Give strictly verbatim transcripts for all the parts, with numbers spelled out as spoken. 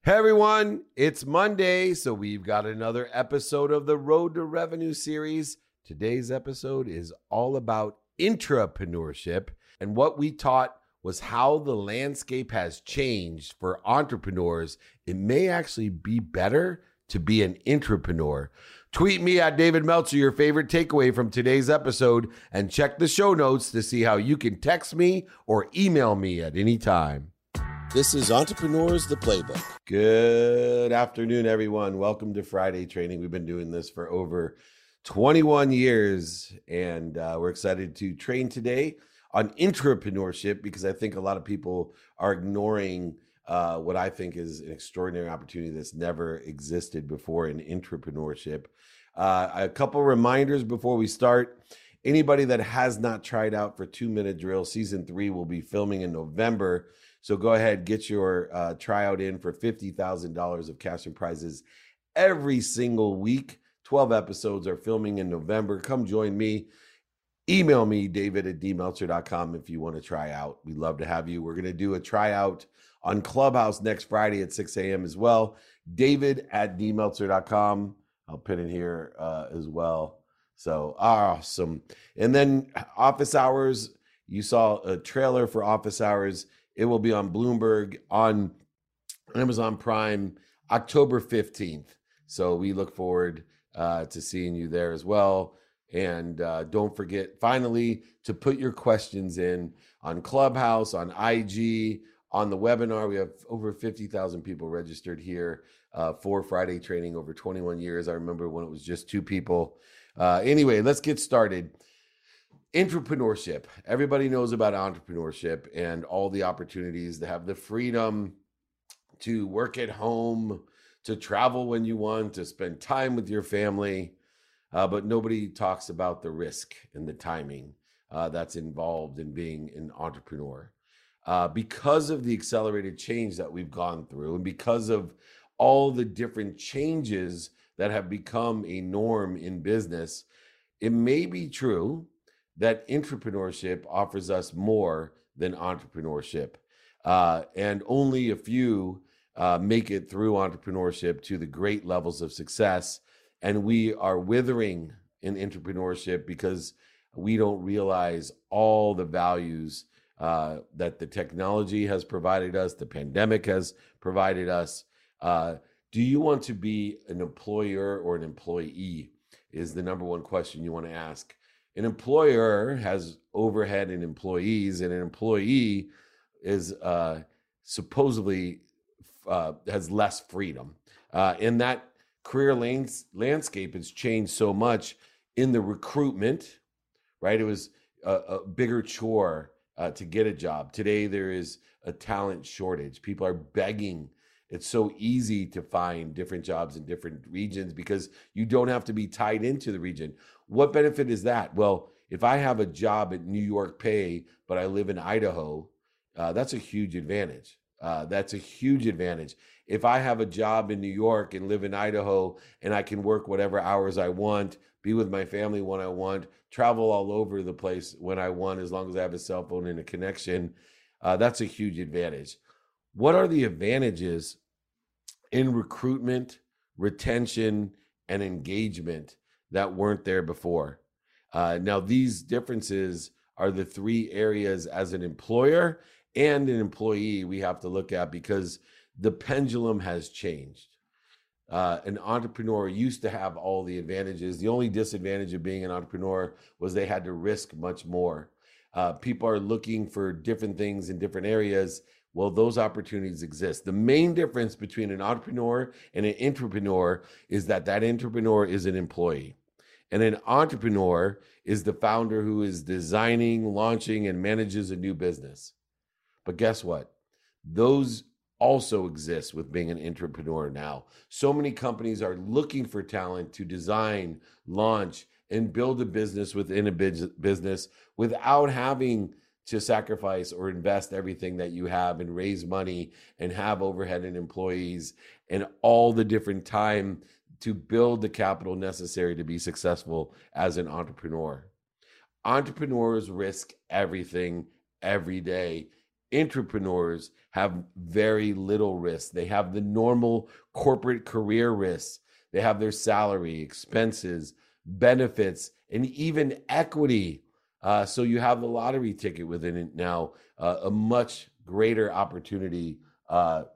Hey everyone, it's Monday, so we've got another episode of the Road to Revenue series. Today's episode is all about intrapreneurship, and what we taught was how the landscape has changed for entrepreneurs. It may actually be better to be an intrapreneur. Tweet me at David Meltzer your favorite takeaway from today's episode, and check the show notes to see how you can text me or email me at any time. This is Entrepreneurs, the Playbook. Good afternoon, everyone. Welcome to Friday Training. We've been doing this for over twenty-one years, and uh, we're excited to train today on intrapreneurship because I think a lot of people are ignoring uh, what I think is an extraordinary opportunity that's never existed before in intrapreneurship. Uh, a couple reminders before we start. Anybody that has not tried out for Two Minute Drill, season three will be filming in November. So go ahead, get your uh, tryout in for fifty thousand dollars of cash and prizes every single week. twelve episodes are filming in November. Come join me. Email me, david at d meltzer dot com if you want to try out. We'd love to have you. We're going to do a tryout on Clubhouse next Friday at six a.m. as well. david at d meltzer dot com. I'll pin it here uh, as well. So awesome. And then office hours. You saw a trailer for office hours. It will be on Bloomberg, on Amazon Prime, October fifteenth. So we look forward uh, to seeing you there as well. And uh, don't forget, finally, to put your questions in on Clubhouse, on I G, on the webinar. We have over fifty thousand people registered here uh, for Friday Training over twenty-one years. I remember when it was just two people. Uh, anyway, let's get started. Intrapreneurship. Everybody knows about entrepreneurship and all the opportunities to have the freedom to work at home, to travel when you want, to spend time with your family. Uh, but nobody talks about the risk and the timing uh, that's involved in being an entrepreneur. Uh, because of the accelerated change that we've gone through and because of all the different changes that have become a norm in business, it may be true that intrapreneurship offers us more than entrepreneurship. Uh, and only a few uh, make it through entrepreneurship to the great levels of success. And we are withering in intrapreneurship because we don't realize all the values uh, that the technology has provided us, the pandemic has provided us. Uh, do you want to be an employer or an employee is the number one question you want to ask. An employer has overhead and employees, and an employee is uh, supposedly uh, has less freedom. Uh, and that career lanes, landscape has changed so much in the recruitment, right? It was a, a bigger chore uh, to get a job. Today, there is a talent shortage. People are begging. It's so easy to find different jobs in different regions because you don't have to be tied into the region. What benefit is that? Well, if I have a job at New York pay, but I live in Idaho, uh, that's a huge advantage. Uh, that's a huge advantage. If I have a job in New York and live in Idaho and I can work whatever hours I want, be with my family when I want, travel all over the place when I want, as long as I have a cell phone and a connection, uh, that's a huge advantage. What are the advantages in recruitment, retention, and engagement that weren't there before? Uh, now, these differences are the three areas as an employer and an employee we have to look at because the pendulum has changed. Uh, an entrepreneur used to have all the advantages. The only disadvantage of being an entrepreneur was they had to risk much more. Uh, people are looking for different things in different areas. Well, those opportunities exist. The main difference between an entrepreneur and an intrapreneur is that that intrapreneur is an employee. And an entrepreneur is the founder who is designing, launching, and manages a new business. But guess what? Those also exist with being an intrapreneur now. So many companies are looking for talent to design, launch, and build a business within a business without having to sacrifice or invest everything that you have and raise money and have overhead and employees and all the different time to build the capital necessary to be successful as an entrepreneur. Entrepreneurs risk everything every day. Entrepreneurs have very little risk. They have the normal corporate career risks. They have their salary, expenses, benefits, and even equity. Uh, so you have the lottery ticket within it now, uh, a much greater opportunity uh,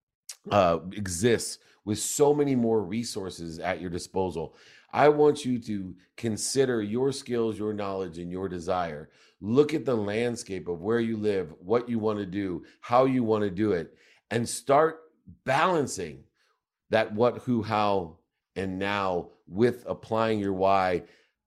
uh, exists with so many more resources at your disposal. I want you to consider your skills, your knowledge, and your desire. Look at the landscape of where you live, what you want to do, how you want to do it, and start balancing that what, who, how, and now with applying your why.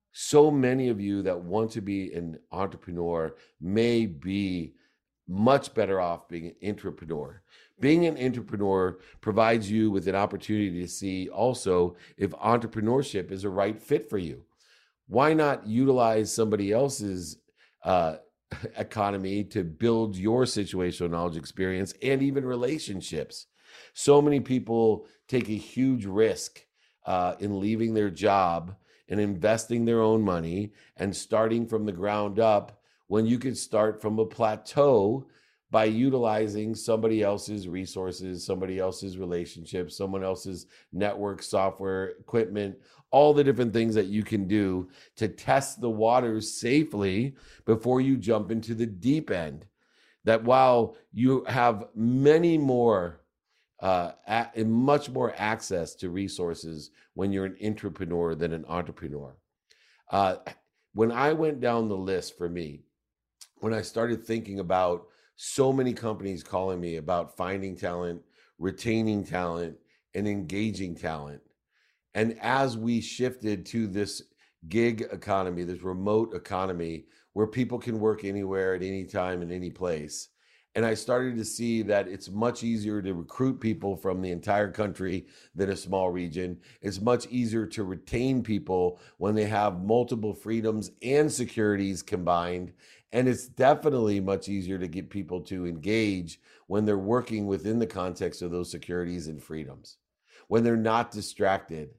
So many of you that want to be an entrepreneur may be much better off being an entrepreneur. Being an entrepreneur provides you with an opportunity to see also if entrepreneurship is a right fit for you. Why not utilize somebody else's uh, economy to build your situational knowledge experience and even relationships? So many people take a huge risk uh, in leaving their job and investing their own money and starting from the ground up when you could start from a plateau by utilizing somebody else's resources, somebody else's relationships, someone else's network, software, equipment, all the different things that you can do to test the waters safely before you jump into the deep end. That while you have many more, uh, a- much more access to resources when you're an entrepreneur than an entrepreneur. Uh, when I went down the list for me, when I started thinking about so many companies calling me about finding talent, retaining talent, and engaging talent. And as we shifted to this gig economy, this remote economy where people can work anywhere at any time in any place, and I started to see that it's much easier to recruit people from the entire country than a small region. It's much easier to retain people when they have multiple freedoms and securities combined. And it's definitely much easier to get people to engage when they're working within the context of those securities and freedoms, when they're not distracted.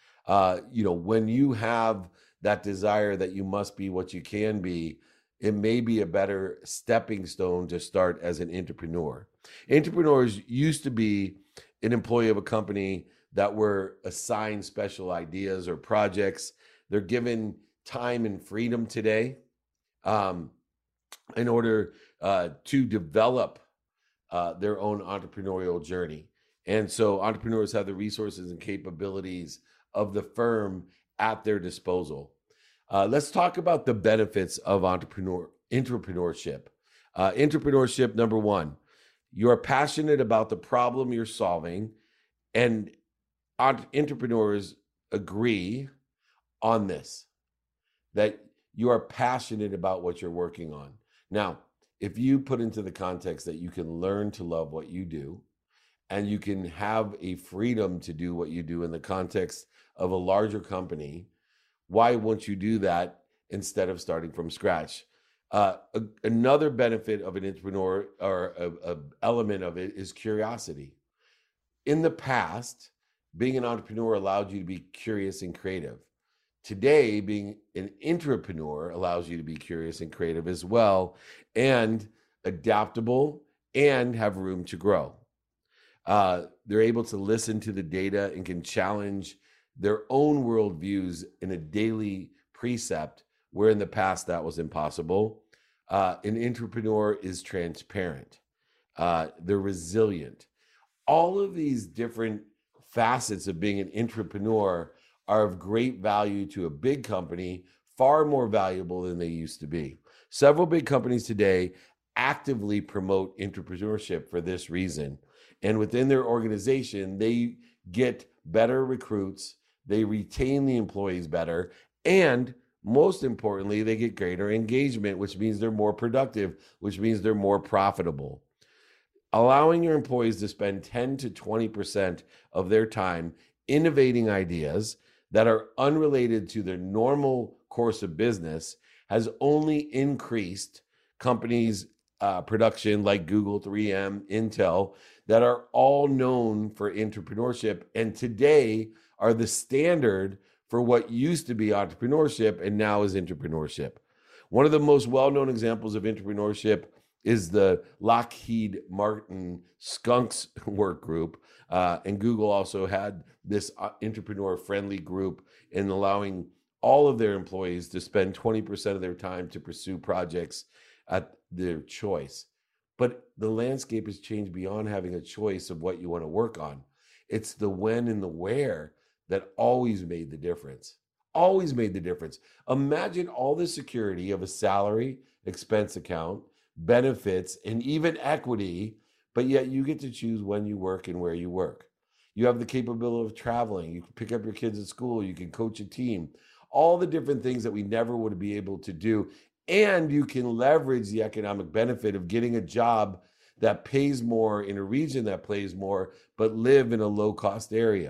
Uh, you know, when you have that desire that you must be what you can be, it may be a better stepping stone to start as an entrepreneur. Entrepreneurs used to be an employee of a company that were assigned special ideas or projects. They're given time and freedom today um, in order uh, to develop uh, their own entrepreneurial journey. And so entrepreneurs have the resources and capabilities of the firm at their disposal. Uh, let's talk about the benefits of entrepreneur entrepreneurship. Uh, entrepreneurship, number one, you are passionate about the problem you're solving, and entrepreneurs agree on this, that you are passionate about what you're working on. Now, if you put into the context that you can learn to love what you do, and you can have a freedom to do what you do in the context of a larger company, why won't you do that instead of starting from scratch? Uh, a, another benefit of an entrepreneur, or a, a element of it, is curiosity. In the past, being an entrepreneur allowed you to be curious and creative. Today, being an entrepreneur allows you to be curious and creative as well, and adaptable, and have room to grow. Uh, they're able to listen to the data and can challenge their own worldviews in a daily precept, where in the past that was impossible. Uh, an entrepreneur is transparent. Uh, they're resilient. All of these different facets of being an entrepreneur are of great value to a big company, far more valuable than they used to be. Several big companies today actively promote entrepreneurship for this reason. And within their organization, they get better recruits, they retain the employees better, and most importantly, they get greater engagement, which means they're more productive, which means they're more profitable. Allowing your employees to spend ten to twenty percent of their time innovating ideas that are unrelated to their normal course of business has only increased companies' uh, production, like Google, three M, Intel, that are all known for entrepreneurship, and today are the standard for what used to be entrepreneurship and now is entrepreneurship. One of the most well-known examples of entrepreneurship is the Lockheed Martin Skunks work group. Uh, and Google also had this uh, entrepreneur-friendly group in allowing all of their employees to spend twenty percent of their time to pursue projects at their choice. But the landscape has changed beyond having a choice of what you want to work on. It's the when and the where that always made the difference. Always made the difference. Imagine all the security of a salary, expense account, benefits, and even equity, but yet you get to choose when you work and where you work. You have the capability of traveling. You can pick up your kids at school. You can coach a team. All the different things that we never would be able to do. And you can leverage the economic benefit of getting a job that pays more in a region that pays more, but live in a low-cost area.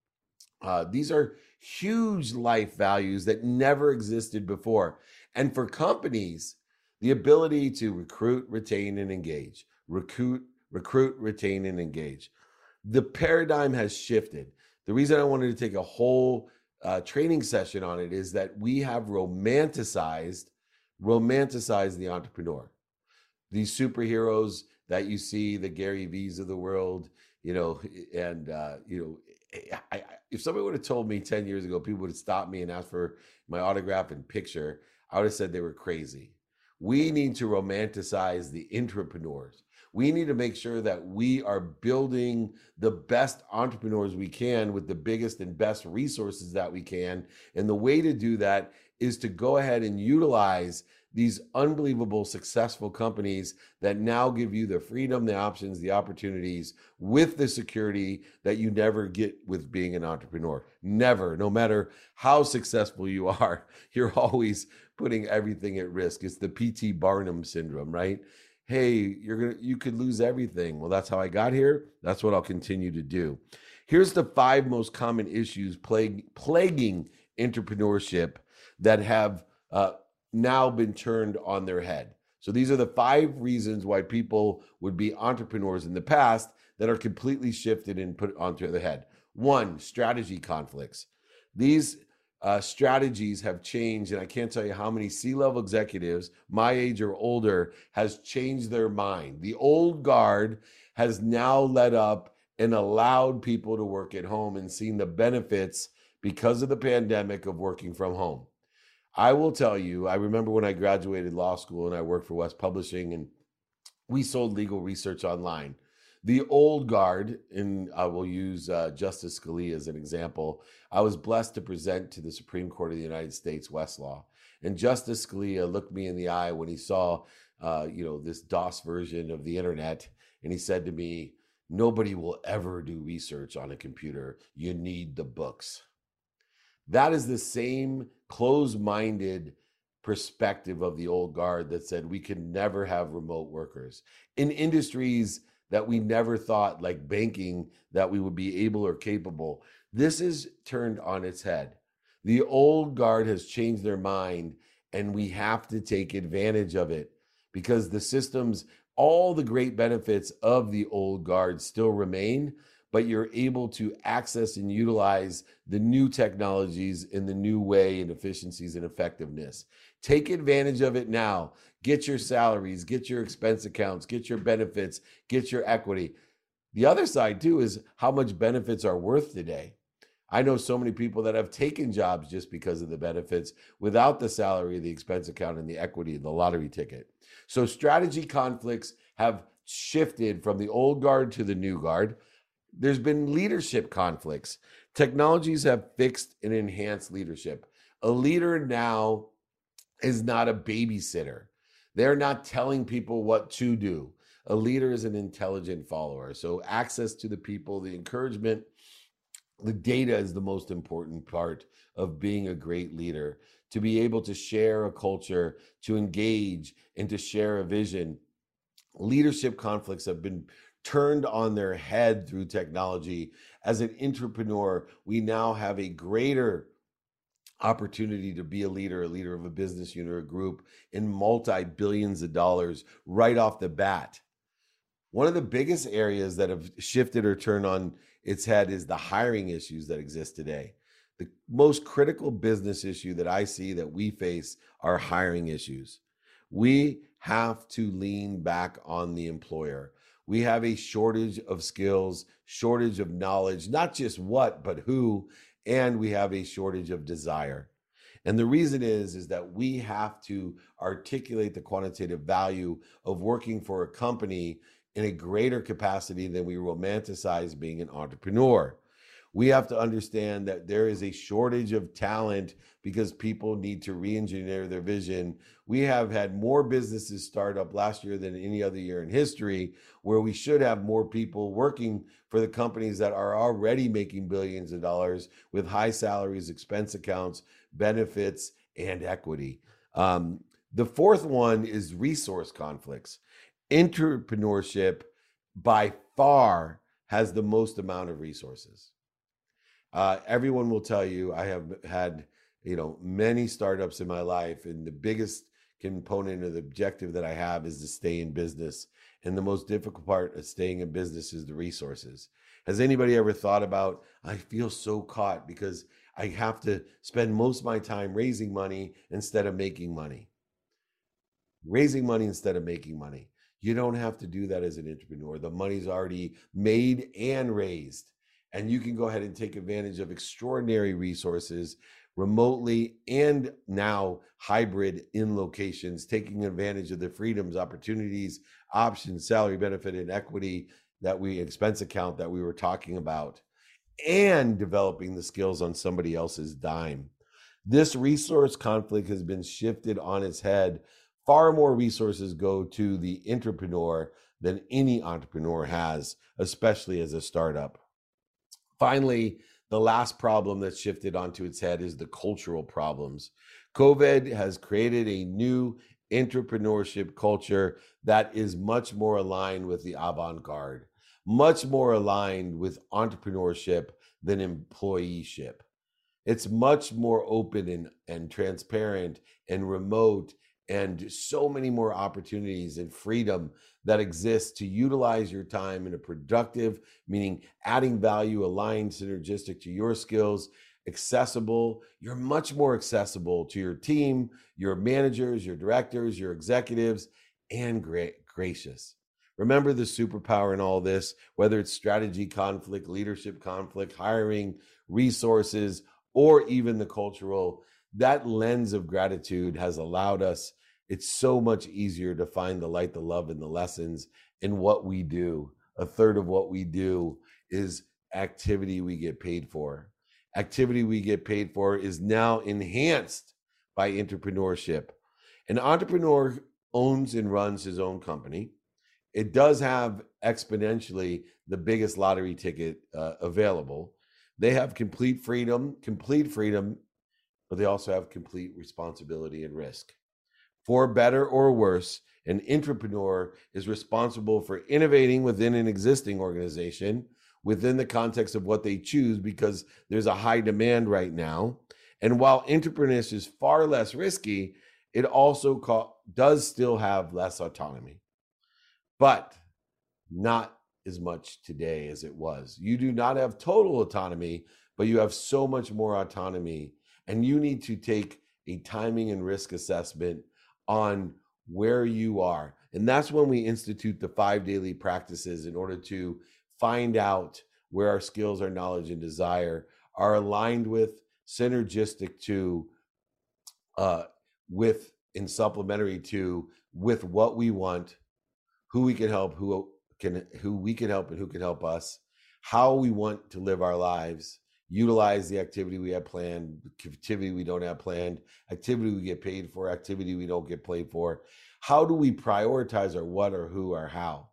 Uh, these are huge life values that never existed before. And for companies, the ability to recruit, retain, and engage. Recruit, recruit, retain, and engage. The paradigm has shifted. The reason I wanted to take a whole uh, training session on it is that we have romanticized, romanticized the entrepreneur. These superheroes that you see, the Gary V's of the world, you know, and, uh, you know, I, I, if somebody would have told me ten years ago, people would have stopped me and asked for my autograph and picture, I would have said they were crazy. We need to romanticize the entrepreneurs. We need to make sure that we are building the best entrepreneurs we can with the biggest and best resources that we can. And the way to do that is to go ahead and utilize these unbelievable successful companies that now give you the freedom, the options, the opportunities with the security that you never get with being an entrepreneur. Never, no matter how successful you are, you're always putting everything at risk. It's the P T Barnum syndrome, right? Hey, you're gonna, you could lose everything. Well, that's how I got here. That's what I'll continue to do. Here's the five most common issues plague, plaguing entrepreneurship that have uh, now been turned on their head. So these are the five reasons why people would be entrepreneurs in the past that are completely shifted and put onto their head. One, strategy conflicts. These uh, strategies have changed, and I can't tell you how many C-level executives, my age or older, has changed their mind. The old guard has now let up and allowed people to work at home and seen the benefits because of the pandemic of working from home. I will tell you, I remember when I graduated law school and I worked for West Publishing and we sold legal research online. The old guard, and I will use uh, Justice Scalia as an example, I was blessed to present to the Supreme Court of the United States Westlaw. And Justice Scalia looked me in the eye when he saw, uh, you know, this DOS version of the internet. And he said to me, nobody will ever do research on a computer. You need the books. That is the same closed-minded perspective of the old guard that said we could never have remote workers in industries that we never thought, like banking, that we would be able or capable. This is turned on its head. The old guard has changed their mind, and we have to take advantage of it because the systems, all the great benefits of the old guard still remain, but you're able to access and utilize the new technologies in the new way and efficiencies and effectiveness. Take advantage of it now. Get your salaries, get your expense accounts, get your benefits, get your equity. The other side too is how much benefits are worth today. I know so many people that have taken jobs just because of the benefits without the salary, the expense account, and the equity and the lottery ticket. So strategy conflicts have shifted from the old guard to the new guard. There's been leadership conflicts. Technologies have fixed and enhanced leadership. A leader now is not a babysitter. They're not telling people what to do. A leader is an intelligent follower. So access to the people, the encouragement, the data is the most important part of being a great leader. To be able to share a culture, to engage, and to share a vision. Leadership conflicts have been turned on their head through technology. As an entrepreneur, we now have a greater opportunity to be a leader, a leader of a business unit or a group in multi-billions of dollars right off the bat. One of the biggest areas that have shifted or turned on its head is the hiring issues that exist today. The most critical business issue that I see that we face are hiring issues. We have to lean back on the employer. We have a shortage of skills, shortage of knowledge, not just what, but who, and we have a shortage of desire. And the reason is, is that we have to articulate the quantitative value of working for a company in a greater capacity than we romanticize being an entrepreneur. We have to understand that there is a shortage of talent because people need to re-engineer their vision. We have had more businesses start up last year than any other year in history, where we should have more people working for the companies that are already making billions of dollars with high salaries, expense accounts, benefits, and equity. Um, the fourth one is resource conflicts. Entrepreneurship by far has the most amount of resources. Uh, everyone will tell you, I have had, you know, many startups in my life, and the biggest component of the objective that I have is to stay in business. And the most difficult part of staying in business is the resources. Has anybody ever thought about, I feel so caught because I have to spend most of my time raising money instead of making money. Raising money instead of making money. You don't have to do that as an entrepreneur. The money's already made and raised. And you can go ahead and take advantage of extraordinary resources remotely and now hybrid in locations, taking advantage of the freedoms, opportunities, options, salary, benefit, and equity that we expense account that we were talking about, and developing the skills on somebody else's dime. This resource conflict has been shifted on its head. Far more resources go to the entrepreneur than any entrepreneur has, especially as a startup. Finally, the last problem that's shifted onto its head is the cultural problems. COVID has created a new entrepreneurship culture that is much more aligned with the avant-garde, much more aligned with entrepreneurship than employeeship. It's much more open and, and transparent and remote, and so many more opportunities and freedom that exists to utilize your time in a productive, meaning adding value, aligned, synergistic to your skills, accessible. You're much more accessible to your team, your managers, your directors, your executives, and gra- gracious. Remember the superpower in all this, whether it's strategy conflict, leadership conflict, hiring, resources, or even the cultural. That lens of gratitude has allowed us, it's so much easier to find the light, the love, and the lessons in what we do. A third of what we do is activity we get paid for. Activity we get paid for is now enhanced by entrepreneurship. An entrepreneur owns and runs his own company. It does have exponentially the biggest lottery ticket uh, available. They have complete freedom, complete freedom, but they also have complete responsibility and risk. For better or worse, an entrepreneur is responsible for innovating within an existing organization, within the context of what they choose, because there's a high demand right now. And while entrepreneurship is far less risky, it also co- does still have less autonomy, but not as much today as it was. You do not have total autonomy, but you have so much more autonomy. And you need to take a timing and risk assessment on where you are. And that's when we institute the five daily practices in order to find out where our skills, our knowledge, and desire are aligned with, synergistic to, uh, with, and supplementary to, with what we want, who we can help, who can, who we can help, and who can help us, how we want to live our lives, utilize the activity we have planned, activity we don't have planned, activity we get paid for, activity we don't get paid for. How do we prioritize our what, or who, or how?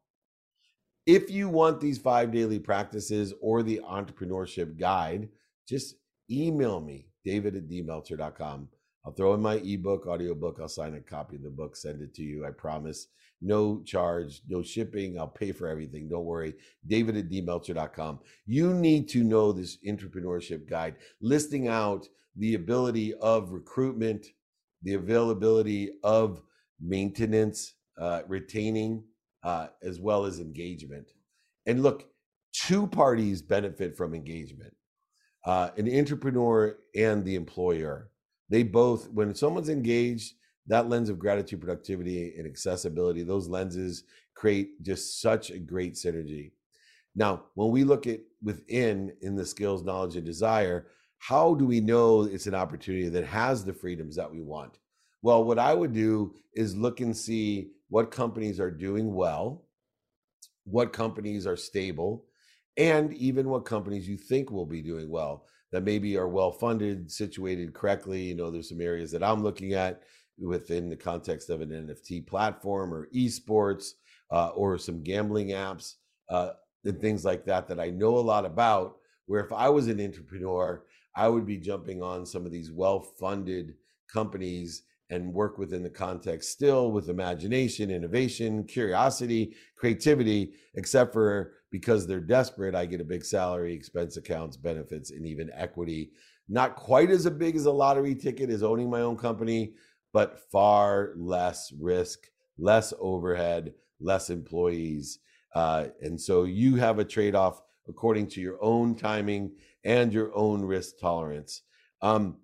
If you want these five daily practices or the entrepreneurship guide, just email me, david at d meltzer dot com. I'll throw in my ebook, audiobook. I'll sign a copy of the book, send it to you. I promise. No charge, no shipping. I'll pay for everything. Don't worry. david at d meltzer dot com. You need to know this entrepreneurship guide, listing out the ability of recruitment, the availability of maintenance, uh, retaining, uh, as well as engagement. And look, two parties benefit from engagement, uh, an entrepreneur and the employer. They both, when someone's engaged, that lens of gratitude, productivity, and accessibility, those lenses create just such a great synergy. Now, when we look at within in the skills, knowledge, and desire, how do we know it's an opportunity that has the freedoms that we want? Well, what I would do is look and see what companies are doing well, what companies are stable, and even what companies you think will be doing well, that maybe are well funded, situated correctly. You know, there's some areas that I'm looking at within the context of an N F T platform or esports uh, or some gambling apps uh, and things like that that I know a lot about, where if I was an entrepreneur, I would be jumping on some of these well-funded companies and work within the context still with imagination, innovation, curiosity, creativity, except for because they're desperate, I get a big salary, expense accounts, benefits, and even equity. Not quite as big as a lottery ticket as owning my own company, but far less risk, less overhead, less employees. Uh, and so you have a trade-off according to your own timing and your own risk tolerance. Um,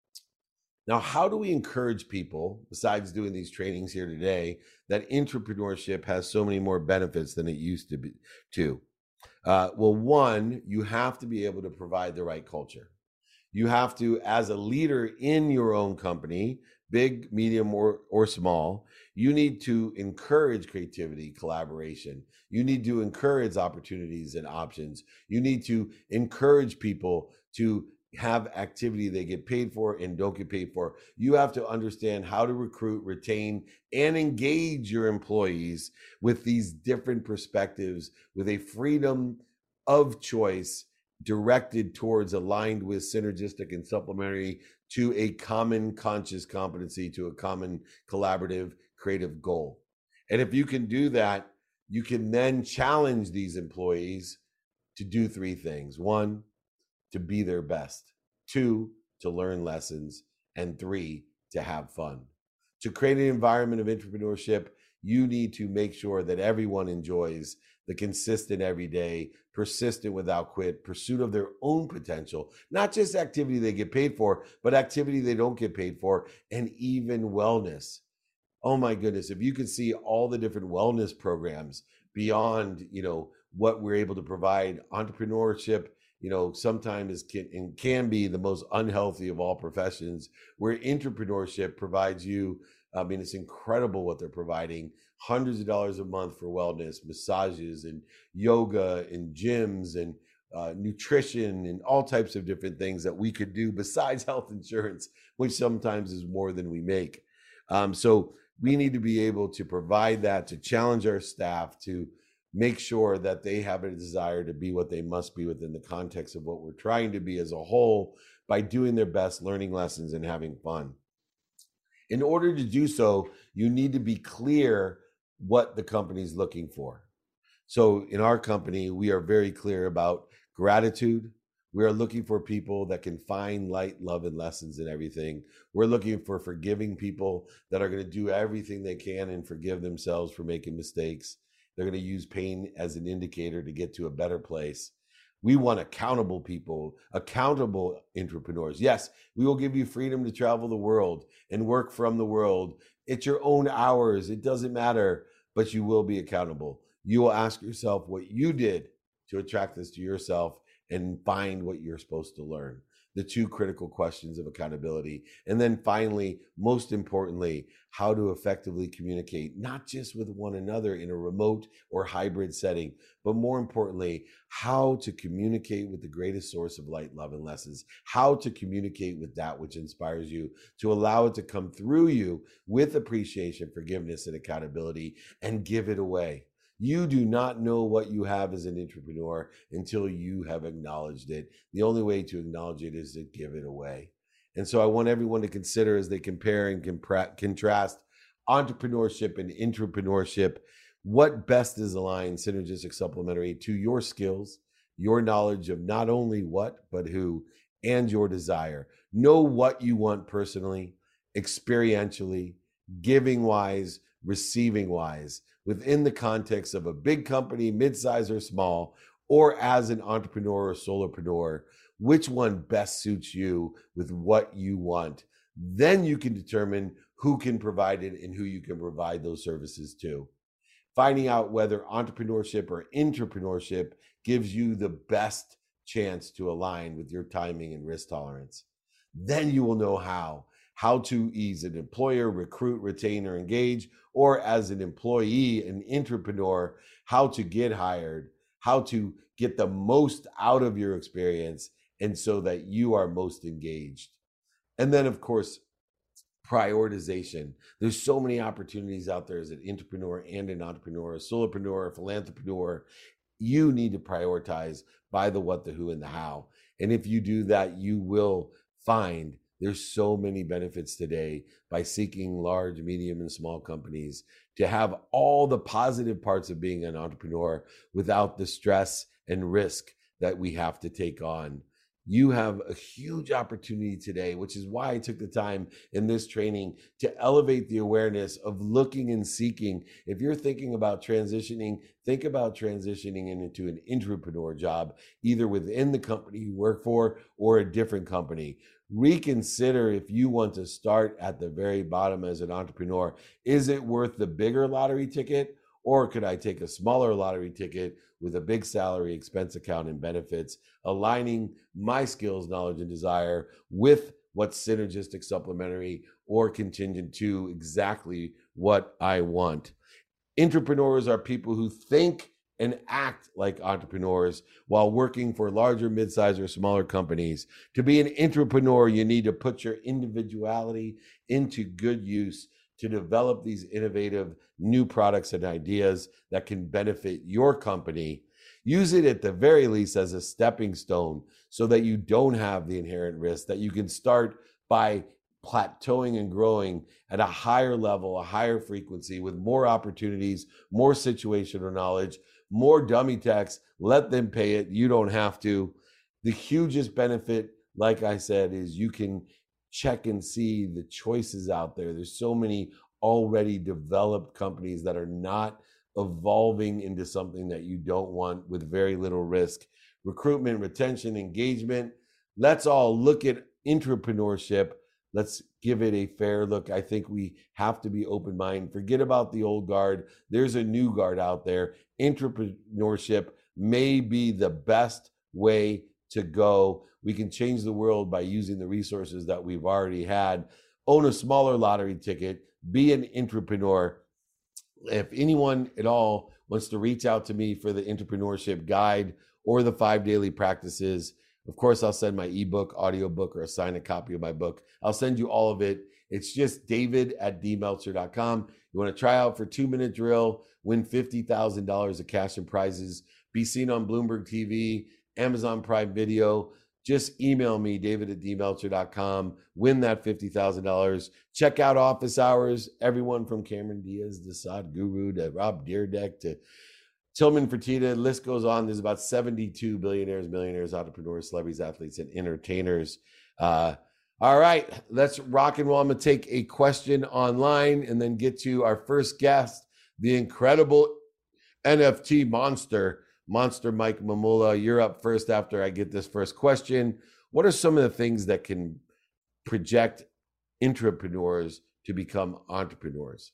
Now, how do we encourage people, besides doing these trainings here today, that entrepreneurship has so many more benefits than it used to be? To uh, well, one, you have to be able to provide the right culture. You have to, as a leader in your own company, big, medium, or, or small, you need to encourage creativity, collaboration. You need to encourage opportunities and options. You need to encourage people to have activity they get paid for and don't get paid for. You have to understand how to recruit, retain, and engage your employees with these different perspectives, with a freedom of choice directed towards aligned with synergistic and supplementary to a common conscious competency, to a common collaborative creative goal. And if you can do that, you can then challenge these employees to do three things. One, to be their best. Two, to learn lessons. And three, to have fun. To create an environment of entrepreneurship, you need to make sure that everyone enjoys the consistent, everyday, persistent without quit pursuit of their own potential, not just activity they get paid for, but activity they don't get paid for, and even wellness. Oh my goodness, if you could see all the different wellness programs beyond, you know, what we're able to provide, entrepreneurship, you know, sometimes can, and can be the most unhealthy of all professions, where entrepreneurship provides you, I mean, it's incredible what they're providing, hundreds of dollars a month for wellness, massages and yoga and gyms and uh, nutrition and all types of different things that we could do besides health insurance, which sometimes is more than we make. Um, so we need to be able to provide that, to challenge our staff, to make sure that they have a desire to be what they must be within the context of what we're trying to be as a whole, by doing their best, learning lessons, and having fun. In order to do so, you need to be clear what the company's looking for. So in our company, we are very clear about gratitude. We are looking for people that can find light, love, and lessons in everything. We're looking for forgiving people that are going to do everything they can and forgive themselves for making mistakes. They're going to use pain as an indicator to get to a better place. We want accountable people, accountable entrepreneurs. Yes, we will give you freedom to travel the world and work from the world. It's your own hours. It doesn't matter, but you will be accountable. You will ask yourself what you did to attract this to yourself and find what you're supposed to learn. The two critical questions of accountability. And then finally, most importantly, how to effectively communicate, not just with one another in a remote or hybrid setting, but more importantly, how to communicate with the greatest source of light, love, and lessons, how to communicate with that which inspires you, to allow it to come through you with appreciation, forgiveness, and accountability, and give it away. You do not know what you have as an entrepreneur until you have acknowledged it. The only way to acknowledge it is to give it away. And so I want everyone to consider, as they compare and compra- contrast entrepreneurship and intrapreneurship, what best is aligned, synergistic, supplementary to your skills, your knowledge of not only what, but who, and your desire. Know what you want personally, experientially, giving wise, receiving wise, within the context of a big company, mid-size or small, or as an entrepreneur or solopreneur, which one best suits you with what you want. Then you can determine who can provide it and who you can provide those services to. Finding out whether entrepreneurship or intrapreneurship gives you the best chance to align with your timing and risk tolerance. Then you will know how, how to ease an employer, recruit, retain, or engage, or as an employee, an intrapreneur, how to get hired, how to get the most out of your experience, and so that you are most engaged. And then, of course, prioritization. There's so many opportunities out there as an entrepreneur and an entrepreneur, a solopreneur, a philanthropreneur. You need to prioritize by the what, the who, and the how. And if you do that, you will find there's so many benefits today by seeking large, medium, and small companies to have all the positive parts of being an entrepreneur without the stress and risk that we have to take on. You have a huge opportunity today, which is why I took the time in this training to elevate the awareness of looking and seeking. If you're thinking about transitioning, think about transitioning into an intrapreneur job, either within the company you work for or a different company. Reconsider if you want to start at the very bottom as an entrepreneur. Is it worth the bigger lottery ticket? Or could I take a smaller lottery ticket with a big salary, expense account, and benefits, aligning my skills, knowledge, and desire with what's synergistic, supplementary, or contingent to exactly what I want? Intrapreneurs are people who think and act like entrepreneurs while working for larger, mid-sized, or smaller companies. To be an intrapreneur, you need to put your individuality into good use to develop these innovative new products and ideas that can benefit your company. Use it at the very least as a stepping stone so that you don't have the inherent risk, that you can start by plateauing and growing at a higher level, a higher frequency with more opportunities, more situational knowledge, more dummy techs. Let them pay it. You don't have to. The hugest benefit, like I said, is you can check and see the choices out there. There's so many already developed companies that are not evolving into something that you don't want with very little risk. Recruitment, retention, engagement. Let's all look at intrapreneurship. Let's give it a fair look. I think we have to be open-minded. Forget about the old guard. There's a new guard out there. Intrapreneurship may be the best way to go. We can change the world by using the resources that we've already had. Own a smaller lottery ticket. Be an intrapreneur. If anyone at all wants to reach out to me for the intrapreneurship guide or the five daily practices, of course, I'll send my ebook, audiobook, or assign a copy of my book. I'll send you all of it. It's just david at d meltzer dot com. You want to try out for two-minute drill, win fifty thousand dollars of cash and prizes, be seen on Bloomberg T V, Amazon Prime Video. Just email me, david at d meltzer dot com. Win that fifty thousand dollars. Check out office hours. Everyone from Cameron Diaz to Sadhguru to Rob Deerdeck to Tillman Fertitta, list goes on. There's about seventy-two billionaires, millionaires, entrepreneurs, celebrities, athletes, and entertainers. Uh, all right, let's rock and roll. I'm going to take a question online and then get to our first guest, the incredible N F T monster, Monster Mike Mamula. You're up first after I get this first question. What are some of the things that can project intrapreneurs to become entrepreneurs?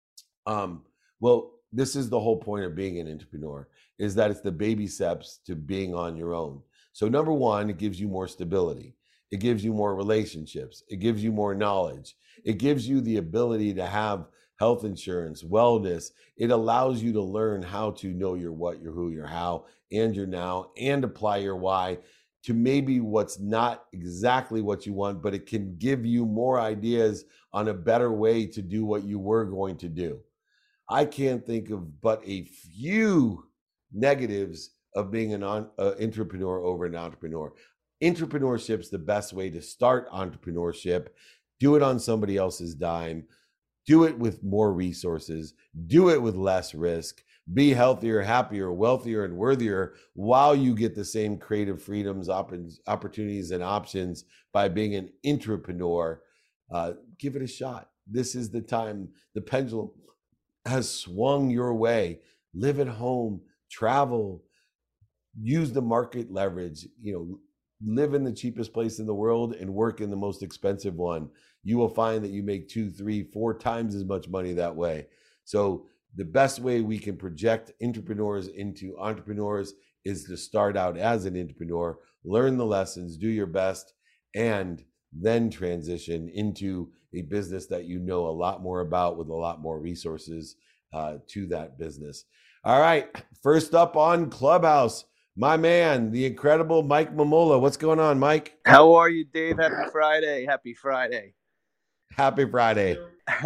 Um, well, this is the whole point of being an entrepreneur, is that it's the baby steps to being on your own. So number one, it gives you more stability. It gives you more relationships. It gives you more knowledge. It gives you the ability to have health insurance, wellness. It allows you to learn how to know your what, your who, your how, and your now, and apply your why to maybe what's not exactly what you want, but it can give you more ideas on a better way to do what you were going to do. I can't think of but a few negatives of being an uh, entrepreneur over an entrepreneur. Entrepreneurship's the best way to start entrepreneurship. Do it on somebody else's dime. Do it with more resources. Do it with less risk. Be healthier, happier, wealthier, and worthier while you get the same creative freedoms, op- opportunities, and options by being an intrapreneur. Uh, give it a shot. This is the time. The pendulum has swung your way. Live at home, travel, use the market leverage, you know, live in the cheapest place in the world and work in the most expensive one. You will find that you make two, three, four times as much money that way. So the best way we can project entrepreneurs into entrepreneurs is to start out as an entrepreneur, learn the lessons, do your best, and then transition into a business that you know a lot more about with a lot more resources uh, to that business. All right, first up on Clubhouse, my man, the incredible Mike Mamola. What's going on, Mike? How are you, Dave? Happy Friday. Happy Friday. Happy Friday.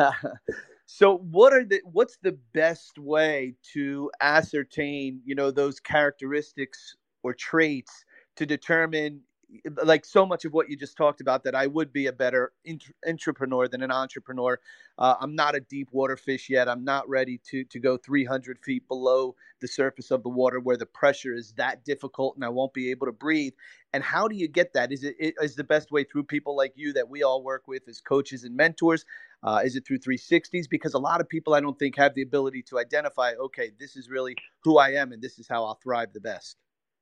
So what are the what's the best way to ascertain, you know, those characteristics or traits to determine, like so much of what you just talked about, that I would be a better int- entrepreneur than an entrepreneur? Uh, I'm not a deep water fish yet. I'm not ready to to go three hundred feet below the surface of the water where the pressure is that difficult and I won't be able to breathe. And how do you get that? Is it is the best way through people like you that we all work with as coaches and mentors? Uh, is it through three sixties? Because a lot of people, I don't think, have the ability to identify, okay, this is really who I am and this is how I'll thrive the best.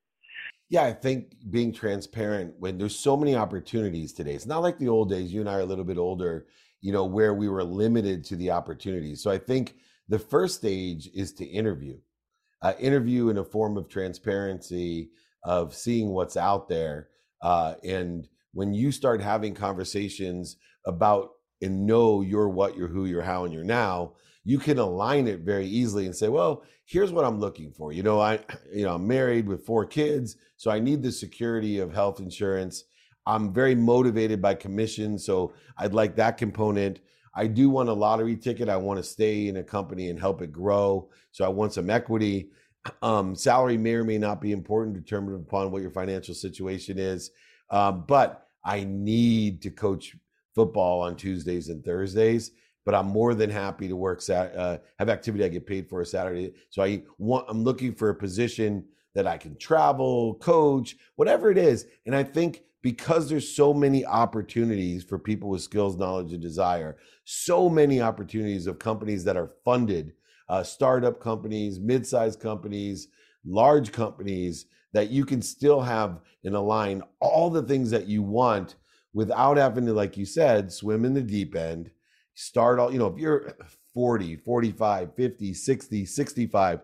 Yeah, I think being transparent when there's so many opportunities today. It's not like the old days. You and I are a little bit older, you know, where we were limited to the opportunities. So I think the first stage is to interview. Uh, interview in a form of transparency, of seeing what's out there. Uh, and when you start having conversations about and know your what, your who, your how, and your now, you can align it very easily and say, well, here's what I'm looking for. You know, I, you know, I'm married with four kids, so I need the security of health insurance. I'm very motivated by commission, so I'd like that component. I do want a lottery ticket. I want to stay in a company and help it grow. So I want some equity. Um, salary may or may not be important, determined upon what your financial situation is. Um, but I need to coach football on Tuesdays and Thursdays, but I'm more than happy to work, sat, uh, have activity I get paid for a Saturday. So I want, I'm looking for a position that I can travel, coach, whatever it is. And I think because there's so many opportunities for people with skills, knowledge, and desire, so many opportunities of companies that are funded, uh, startup companies, mid-sized companies, large companies, that you can still have and align all the things that you want without having to, like you said, swim in the deep end, start all, you know, if you're forty, forty-five, fifty, sixty, sixty-five,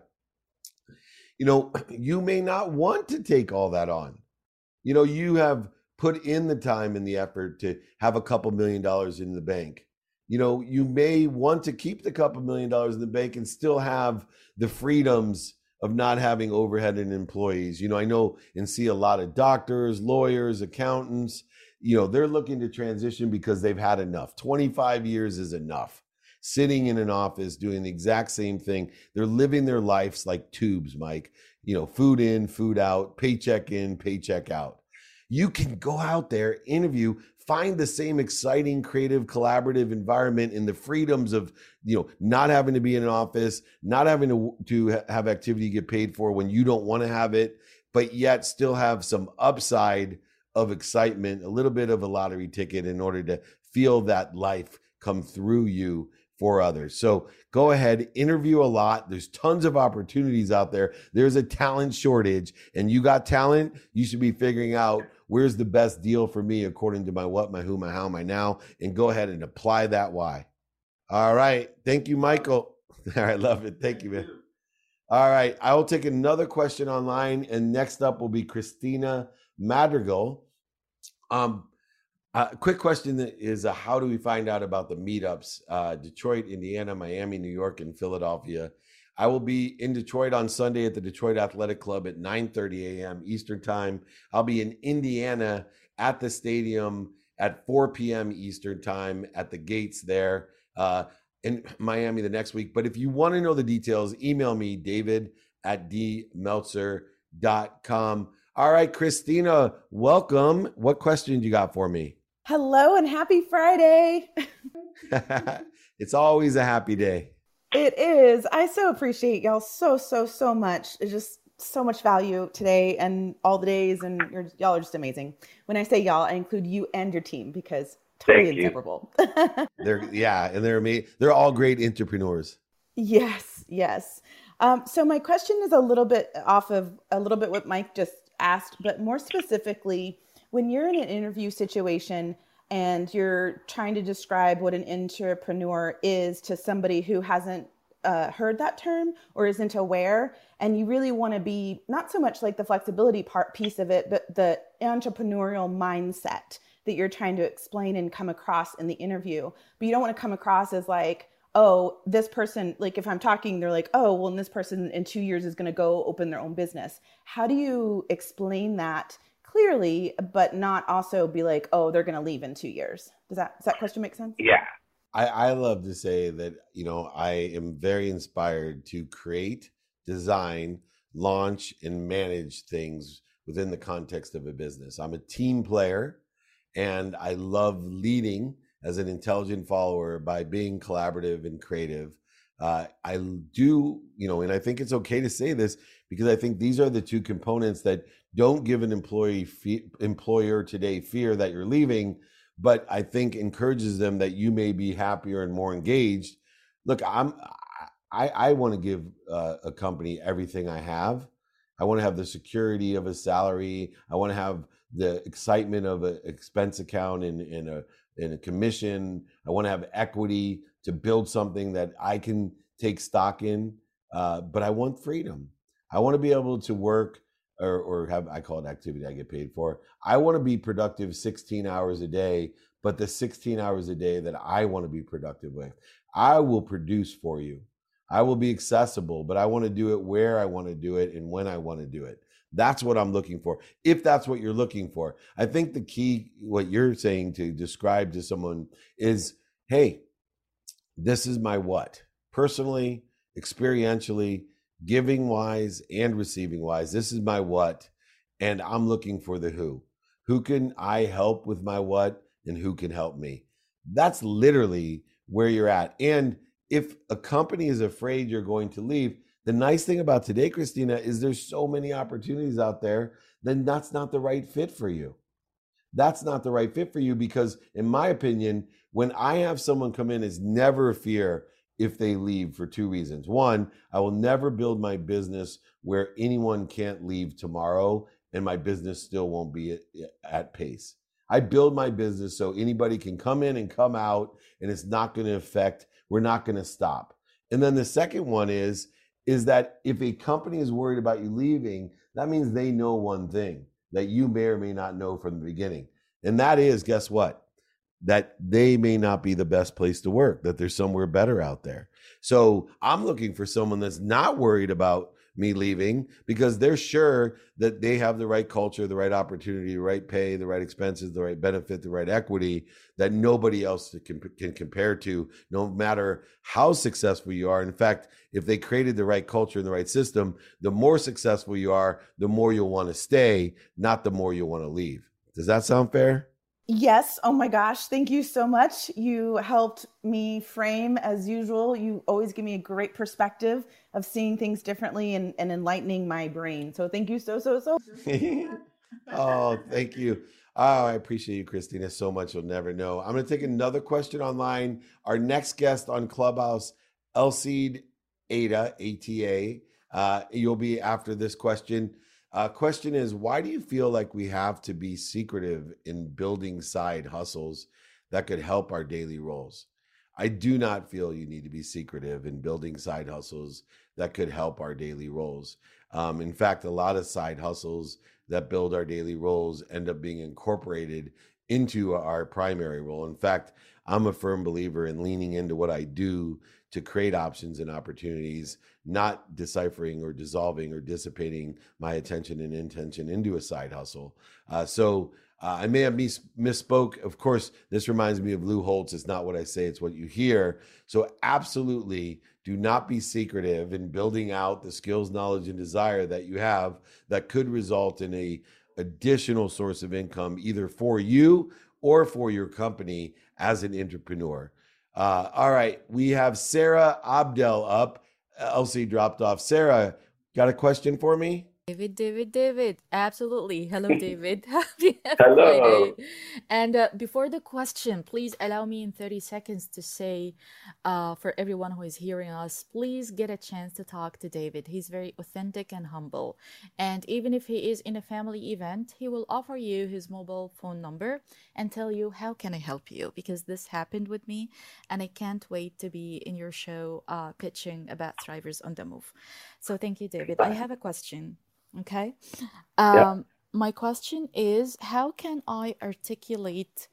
you know, you may not want to take all that on. You know, you have put in the time and the effort to have a couple million dollars in the bank. You know, you may want to keep the couple million dollars in the bank and still have the freedoms of not having overhead and employees. You know, I know and see a lot of doctors, lawyers, accountants, you know, they're looking to transition because they've had enough. twenty-five years is enough. Sitting in an office doing the exact same thing. They're living their lives like tubes, Mike. You know, food in, food out, paycheck in, paycheck out. You can go out there, interview, find the same exciting, creative, collaborative environment and the freedoms of, you know, not having to be in an office, not having to, to have activity get paid for when you don't want to have it, but yet still have some upside of excitement, a little bit of a lottery ticket in order to feel that life come through you for others. So go ahead, interview a lot. There's tons of opportunities out there. There's a talent shortage, and you got talent. You should be figuring out where's the best deal for me according to my what, my who, my how, my now, and go ahead and apply that why. All right. Thank you, Michael. All right. Love it. Thank you, man. All right. I will take another question online, and next up will be Christina Madrigal. Um, uh, quick question is, uh, how do we find out about the meetups? Uh, Detroit, Indiana, Miami, New York, and Philadelphia. I will be in Detroit on Sunday at the Detroit Athletic Club at nine thirty a.m. Eastern Time. I'll be in Indiana at the stadium at four p.m. Eastern Time at the gates there, uh, in Miami the next week. But if you want to know the details, email me, David at d meltzer dot com. All right, Christina, welcome. What questions you got for me? Hello and happy Friday. It's always a happy day. It is. I so appreciate y'all so, so, so much. It's just so much value today and all the days, and you're, y'all are just amazing. When I say y'all, I include you and your team because totally Thank inseparable. They're yeah, and they're me. They're all great entrepreneurs. Yes, yes. Um, so my question is a little bit off of a little bit what Mike just asked, but more specifically, when you're in an interview situation and you're trying to describe what an entrepreneur is to somebody who hasn't uh, heard that term or isn't aware, and you really want to be not so much like the flexibility part piece of it, but the entrepreneurial mindset that you're trying to explain and come across in the interview. But you don't want to come across as like, oh, this person, like if I'm talking, they're like, oh, well, and this person in two years is going to go open their own business. How do you explain that clearly, but not also be like, oh, they're going to leave in two years? Does that, does that question make sense? Yeah. I, I love to say that, you know, I am very inspired to create, design, launch, and manage things within the context of a business. I'm a team player, and I love leading as an intelligent follower by being collaborative and creative. Uh, I do, you know, and I think it's okay to say this because I think these are the two components that don't give an employee fe- employer today fear that you're leaving, but I think encourages them that you may be happier and more engaged. Look, I'm, I, I want to give uh, a company everything I have. I want to have the security of a salary. I want to have the excitement of an expense account and, and a in a commission. I want to have equity to build something that I can take stock in, uh, but I want freedom. I want to be able to work or, or have, I call it activity I get paid for. I want to be productive sixteen hours a day, but the sixteen hours a day that I want to be productive with, I will produce for you. I will be accessible, but I want to do it where I want to do it and when I want to do it. That's what I'm looking for. If that's what you're looking for, I think the key, what you're saying to describe to someone is, hey, this is my what. Personally, experientially, giving wise and receiving wise, this is my what. And I'm looking for the who. Who can I help with my what and who can help me? That's literally where you're at. And if a company is afraid you're going to leave, the nice thing about today, Christina, is there's so many opportunities out there, then that's not the right fit for you. That's not the right fit for you because, in my opinion, when I have someone come in, it's never a fear if they leave for two reasons. One, I will never build my business where anyone can't leave tomorrow and my business still won't be at, at pace. I build my business so anybody can come in and come out and it's not going to affect, we're not going to stop. And then the second one is, is that if a company is worried about you leaving, that means they know one thing that you may or may not know from the beginning. And that is, guess what? That they may not be the best place to work, that there's somewhere better out there. So I'm looking for someone that's not worried about me leaving because they're sure that they have the right culture, the right opportunity, the right pay, the right expenses, the right benefit, the right equity that nobody else can, can compare to, no matter how successful you are. In fact, if they created the right culture and the right system, the more successful you are, the more you'll want to stay, not the more you'll want to leave. Does that sound fair? Yes. Oh my gosh. Thank you so much. You helped me frame as usual. You always give me a great perspective of seeing things differently and, and enlightening my brain. So thank you so, so, so. Oh, thank you. Oh, I appreciate you, Christina, so much. You'll never know. I'm going to take another question online. Our next guest on Clubhouse, Elseed Ada, A T A. Uh, you'll be after this question. Uh, question is, why do you feel like we have to be secretive in building side hustles that could help our daily roles? I do not feel you need to be secretive in building side hustles that could help our daily roles. Um, in fact, a lot of side hustles that build our daily roles end up being incorporated into our primary role. In fact, I'm a firm believer in leaning into what I do to create options and opportunities, not deciphering or dissolving or dissipating my attention and intention into a side hustle. Uh, so uh, I may have mis- misspoke. Of course, this reminds me of Lou Holtz. It's not what I say, it's what you hear. So absolutely do not be secretive in building out the skills, knowledge, and desire that you have that could result in a additional source of income, either for you or for your company as an entrepreneur. Uh, all right, we have Sarah Abdel up. Elsie dropped off. Sarah, got a question for me? David, David, David. Absolutely. Hello, David. Happy Hello. Friday. And uh, before the question, please allow me in thirty seconds to say, uh, for everyone who is hearing us, please get a chance to talk to David. He's very authentic and humble. And even if he is in a family event, he will offer you his mobile phone number and tell you, how can I help you? Because this happened with me, and I can't wait to be in your show uh, pitching about Thrivers on the Move. So thank you, David. I have a question. Okay. Yeah. Um, my question is, how can I articulate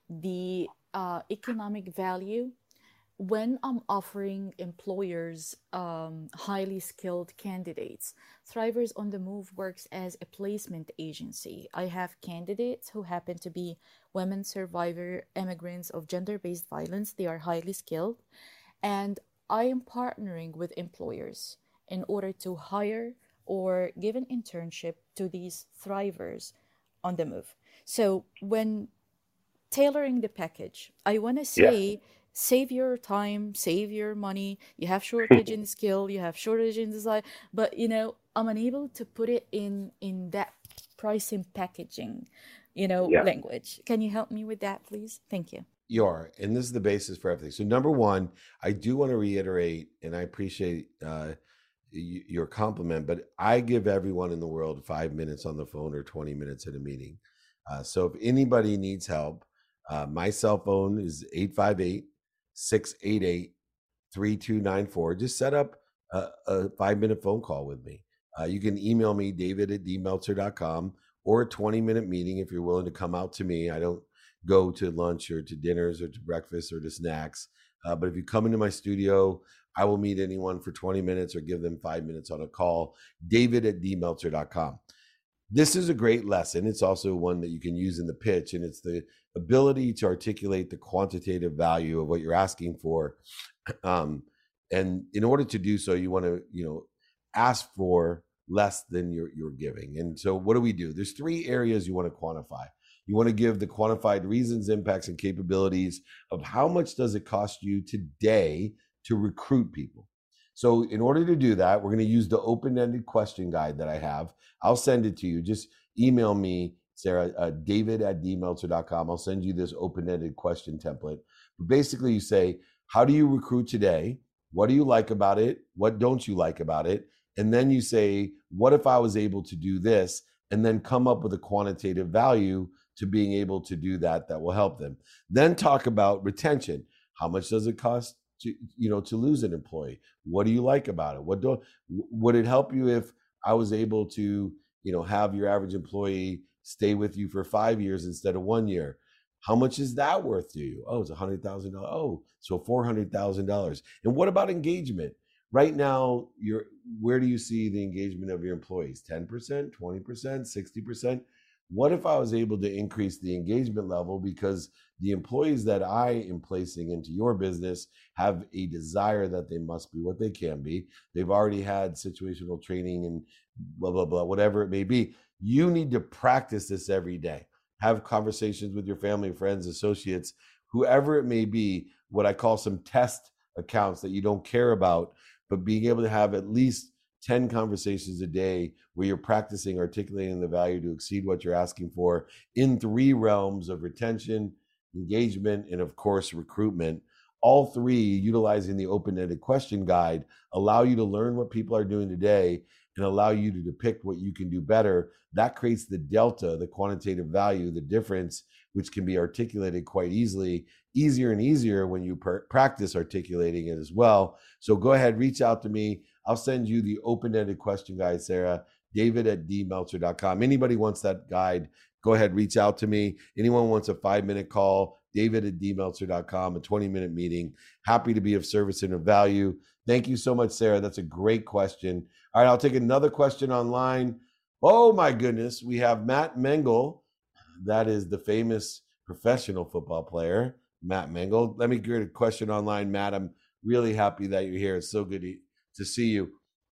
the uh, economic value when I'm offering employers um, highly skilled candidates? Thrivers on the Move works as a placement agency. I have candidates who happen to be women survivor immigrants of gender-based violence. They are highly skilled, and I am partnering with employers in order to hire or give an internship to these Thrivers on the Move. So when tailoring the package, I want to say, yeah. Save your time, save your money. You have shortage in skill, you have shortage in design, but you know, I'm unable to put it in in that pricing packaging, you know, yeah. language. Can you help me with that, please? Thank you. You are, and this is the basis for everything. So number one, I do want to reiterate, and I appreciate uh, y- your compliment, but I give everyone in the world five minutes on the phone or twenty minutes at a meeting. Uh, so if anybody needs help, uh, my cell phone is eight five eight, six eight eight, three two nine four. Just set up a, a five-minute phone call with me. Uh, you can email me, david at d meltzer dot com, or a twenty-minute meeting if you're willing to come out to me. I don't go to lunch or to dinners or to breakfast or to snacks. Uh, but if you come into my studio, I will meet anyone for twenty minutes or give them five minutes on a call, david at d meltzer dot com. This is a great lesson. It's also one that you can use in the pitch, and it's the ability to articulate the quantitative value of what you're asking for. Um, and in order to do so, you want to, you know, ask for less than you're, you're giving. And so what do we do? There's three areas you want to quantify. You want to give the quantified reasons, impacts, and capabilities of how much does it cost you today to recruit people. So in order to do that, we're going to use the open-ended question guide that I have. I'll send it to you. Just email me, Sarah, uh, david at d meltzer dot com. I'll send you this open-ended question template. But basically you say, how do you recruit today? What do you like about it? What don't you like about it? And then you say, what if I was able to do this? And then come up with a quantitative value to being able to do that that will help them. Then talk about retention. How much does it cost to, you know, to lose an employee? What do you like about it? What do, would it help you if I was able to, you know, have your average employee stay with you for five years instead of one year? How much is that worth to you? Oh, it's one hundred thousand dollars. Oh, so four hundred thousand dollars. And what about engagement? Right now, you're, where do you see the engagement of your employees? ten percent, twenty percent, sixty percent? What if I was able to increase the engagement level because the employees that I am placing into your business have a desire that they must be what they can be. They've already had situational training and blah, blah, blah, whatever it may be. You need to practice this every day. Have conversations with your family, friends, associates, whoever it may be, what I call some test accounts that you don't care about, but being able to have at least ten conversations a day where you're practicing articulating the value to exceed what you're asking for in three realms of retention, engagement, and of course, recruitment. All three, utilizing the open-ended question guide, allow you to learn what people are doing today and allow you to depict what you can do better. That creates the delta, the quantitative value, the difference, which can be articulated quite easily, easier and easier when you per- practice articulating it as well. So go ahead, reach out to me. I'll send you the open-ended question guide, Sarah, david at d meltzer dot com. Anybody wants that guide, go ahead, reach out to me. Anyone wants a five-minute call, david at d meltzer dot com, a twenty-minute meeting. Happy to be of service and of value. Thank you so much, Sarah. That's a great question. All right, I'll take another question online. Oh, my goodness. We have Matt Mengel. That is the famous professional football player, Matt Mengel. Let me get a question online, Matt. I'm really happy that you're here. It's so good to to see you.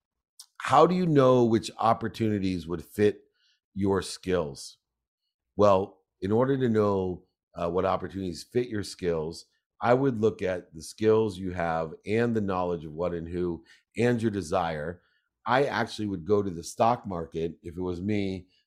How do you know which opportunities would fit your skills? Well, in order to know uh, what opportunities fit your skills, I would look at the skills you have and the knowledge of what and who and your desire. I actually would go to the stock market, if it was me,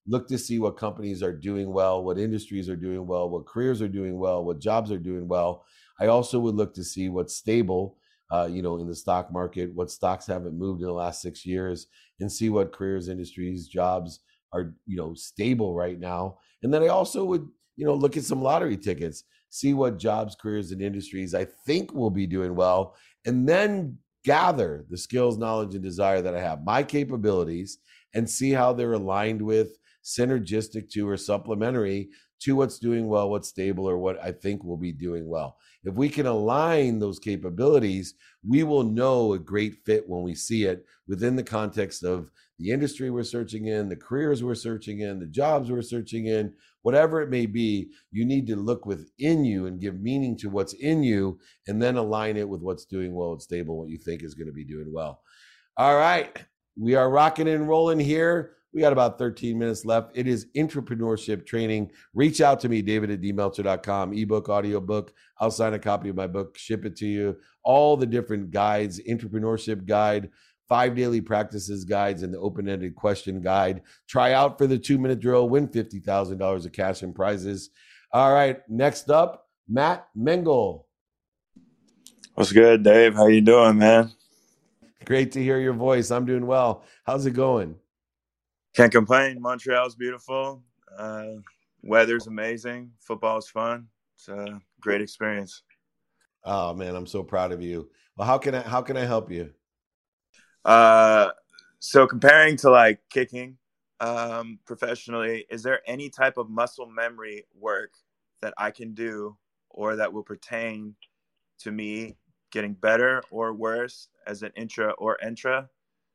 look to see what companies are doing well, what industries are doing well, what careers are doing well, what jobs are doing well. I also would look to see what's stable, uh, you know, in the stock market, what stocks haven't moved in the last six years, and see what careers, industries, jobs are, you know, stable right now. And then I also would, you know, look at some lottery tickets, see what jobs, careers, and industries I think will be doing well, and then gather the skills, knowledge, and desire that I have, my capabilities, and see how they're aligned with, synergistic to, or supplementary to what's doing well, what's stable, or what I think will be doing well. If we can align those capabilities, we will know a great fit when we see it within the context of the industry we're searching in, the careers we're searching in, the jobs we're searching in, whatever it may be. You need to look within you and give meaning to what's in you, and then align it with what's doing well and stable, what you think is going to be doing well. All right. We are rocking and rolling here. We got about thirteen minutes left. It is Entrepreneurship Training. Reach out to me, David at d meltzer dot com, ebook, audiobook. I'll sign a copy of my book, ship it to you. All the different guides, entrepreneurship guide, five daily practices guides, and the open-ended question guide. Try out for the two-minute drill, win fifty thousand dollars of cash and prizes. All right, next up, Matt Mengel. What's good, Dave? How you doing, man? Great to hear your voice. I'm doing well. How's it going? Can't complain. Montreal's beautiful. Uh, weather's amazing. Football's fun. It's a great experience. Oh man, I'm so proud of you. Well, how can I how can I help you? Uh, so comparing to like kicking um, professionally, is there any type of muscle memory work that I can do or that will pertain to me getting better or worse as an intra or intra?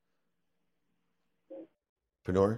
Preneur?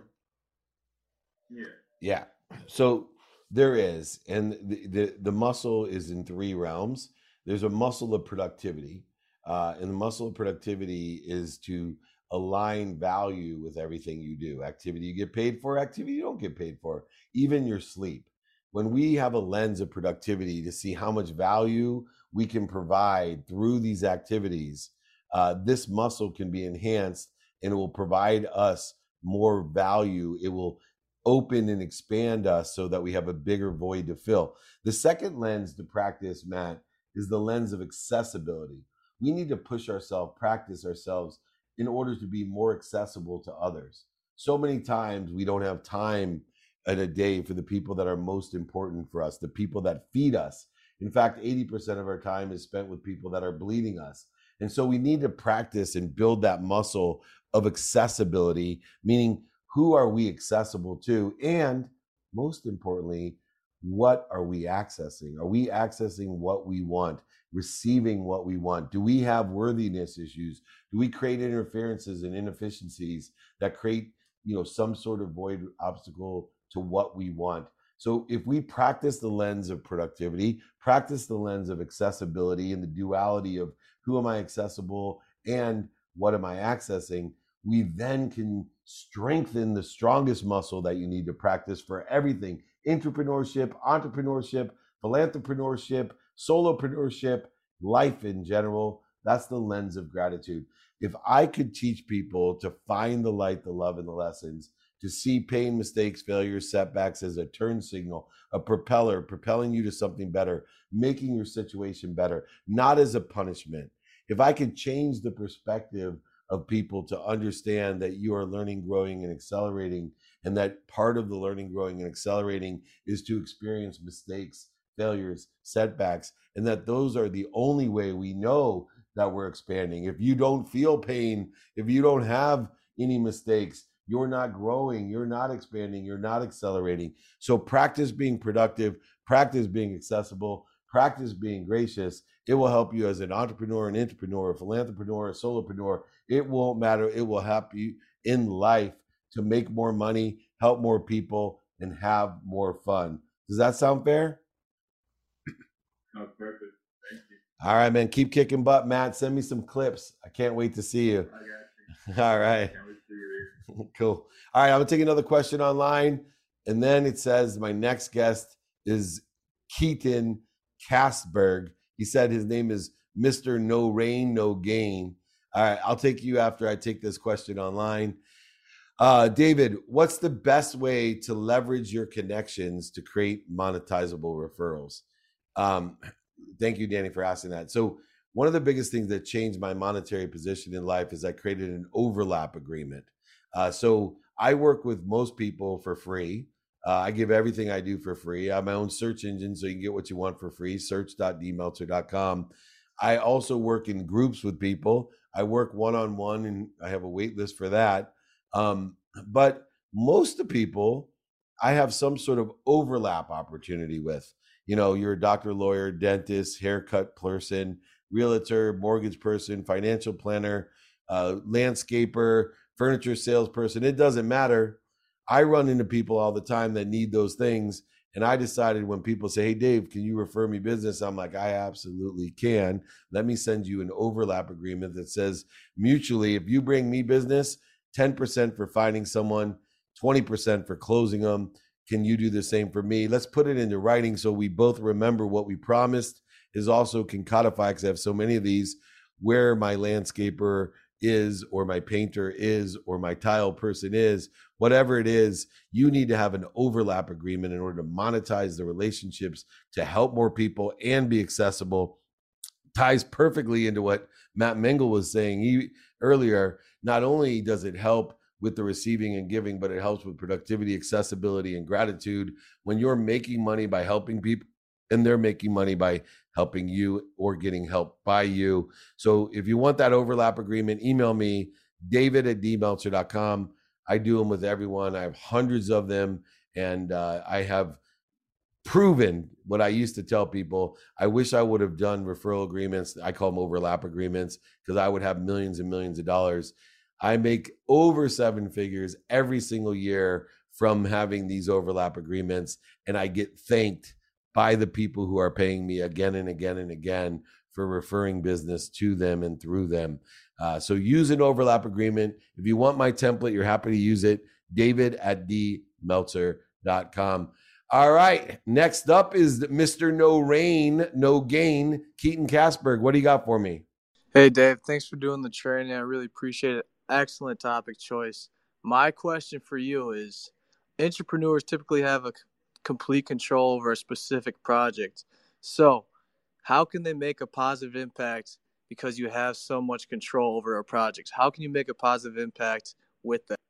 Yeah. Yeah. So there is, and the, the, the muscle is in three realms. There's a muscle of productivity, uh, and the muscle of productivity is to align value with everything you do. Activity you get paid for, activity you don't get paid for, even your sleep. When we have a lens of productivity to see how much value we can provide through these activities, uh, this muscle can be enhanced, and it will provide us more value. It will open and expand us so that we have a bigger void to fill. The second lens to practice, Matt, is the lens of accessibility. We need to push ourselves, practice ourselves in order to be more accessible to others. So many times we don't have time in a day for the people that are most important for us, the people that feed us. In fact, eighty percent of our time is spent with people that are bleeding us. And so we need to practice and build that muscle of accessibility, meaning who are we accessible to? And most importantly, what are we accessing? Are we accessing what we want, receiving what we want? Do we have worthiness issues? Do we create interferences and inefficiencies that create, you know, some sort of void obstacle to what we want? So if we practice the lens of productivity, practice the lens of accessibility and the duality of who am I accessible and what am I accessing, we then can strengthen the strongest muscle that you need to practice for everything: entrepreneurship, entrepreneurship, philanthropreneurship, solopreneurship, life in general. That's the lens of gratitude. If I could teach people to find the light, the love, and the lessons, to see pain, mistakes, failures, setbacks as a turn signal, a propeller, propelling you to something better, making your situation better, not as a punishment. If I could change the perspective of people to understand that you are learning, growing, and accelerating, and that part of the learning, growing, and accelerating is to experience mistakes, failures, setbacks, and that those are the only way we know that we're expanding. If you don't feel pain, if you don't have any mistakes, you're not growing, you're not expanding, you're not accelerating. So practice being productive, practice being accessible, practice being gracious. It will help you as an entrepreneur, an entrepreneur, a philanthropreneur, a solopreneur. It won't matter. It will help you in life to make more money, help more people, and have more fun. Does that sound fair? Oh, perfect. Thank you. All right, man. Keep kicking butt, Matt. Send me some clips. I can't wait to see you. I got you. All right. Can't wait to see you. Cool. All right, I'm gonna take another question online, and then it says my next guest is Keaton Kasberg. He said his name is Mister No Rain, No Gain. All right, I'll take you after I take this question online. Uh, David, what's the best way to leverage your connections to create monetizable referrals? Um, thank you, Danny, for asking that. So one of the biggest things that changed my monetary position in life is I created an overlap agreement. Uh, so I work with most people for free. Uh, I give everything I do for free. I have my own search engine, so you can get what you want for free, search dot d meltzer dot com. I also work in groups with people. I work one-on-one, and I have a wait list for that. Um, but most of the people I have some sort of overlap opportunity with. You know, you're a doctor, lawyer, dentist, haircut person, realtor, mortgage person, financial planner, uh, landscaper, furniture salesperson. It doesn't matter. I run into people all the time that need those things. And I decided when people say, hey, Dave, can you refer me business? I'm like, I absolutely can. Let me send you an overlap agreement that says mutually, if you bring me business, ten percent for finding someone, twenty percent for closing them. Can you do the same for me? Let's put it into writing so we both remember what we promised. Is also can codify, because I have so many of these, where my landscaper is, or my painter is, or my tile person is, whatever it is, you need to have an overlap agreement in order to monetize the relationships to help more people and be accessible. Ties perfectly into what Matt Mengel was saying he, earlier. Not only does it help with the receiving and giving, but it helps with productivity, accessibility, and gratitude. When you're making money by helping people and they're making money by helping you or getting help by you. So if you want that overlap agreement, email me, david at d meltzer dot com. I do them with everyone. I have hundreds of them, and uh, I have proven what I used to tell people. I wish I would have done referral agreements. I call them overlap agreements, because I would have millions and millions of dollars. I make over seven figures every single year from having these overlap agreements, and I get thanked by the people who are paying me again and again and again for referring business to them and through them. Uh, so use an overlap agreement. If you want my template, you're happy to use it, david at d meltzer dot com. All right, next up is Mister No Rain, No Gain, Keaton Casberg. What do you got for me? Hey, Dave, thanks for doing the training. I really appreciate it. Excellent topic choice. My question for you is, entrepreneurs typically have a complete control over a specific project. So how can they make a positive impact because you have so much control over a project? How can you make a positive impact with that?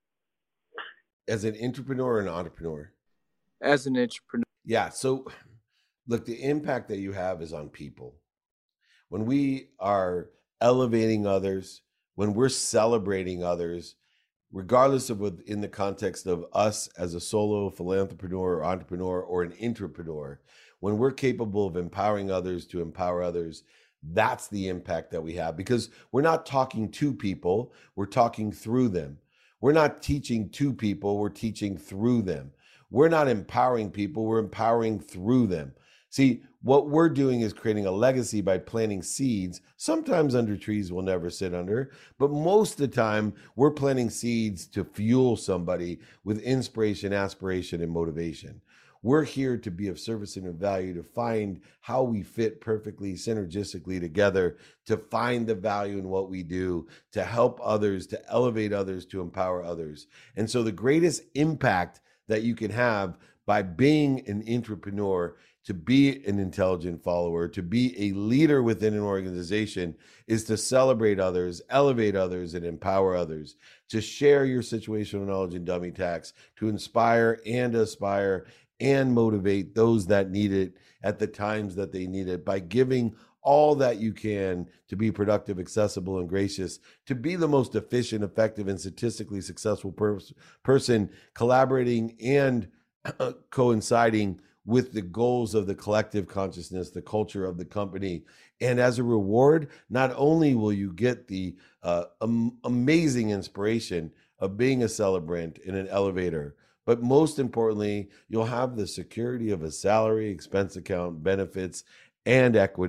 As an entrepreneur or an entrepreneur? As an entrepreneur. Yeah. So look, the impact that you have is on people. When we are elevating others, when we're celebrating others, regardless of within the context of us as a solo philanthropreneur or entrepreneur or an entrepreneur, when we're capable of empowering others to empower others, that's the impact that we have, because we're not talking to people, we're talking through them. We're not teaching to people, we're teaching through them. We're not empowering people, we're empowering through them. See, what we're doing is creating a legacy by planting seeds, sometimes under trees we'll never sit under, but most of the time we're planting seeds to fuel somebody with inspiration, aspiration, and motivation. We're here to be of service and of value, to find how we fit perfectly, synergistically together, to find the value in what we do, to help others, to elevate others, to empower others. And so the greatest impact that you can have by being an entrepreneur, to be an intelligent follower, to be a leader within an organization, is to celebrate others, elevate others, and empower others, to share your situational knowledge and dummy tax, to inspire and aspire and motivate those that need it at the times that they need it, by giving all that you can to be productive, accessible, and gracious, to be the most efficient, effective, and statistically successful pers- person, collaborating and coinciding with the goals of the collective consciousness, the culture of the company. And as a reward, not only will you get the uh, am- amazing inspiration of being a celebrant and an elevator, but most importantly, you'll have the security of a salary, expense account, benefits, and equity,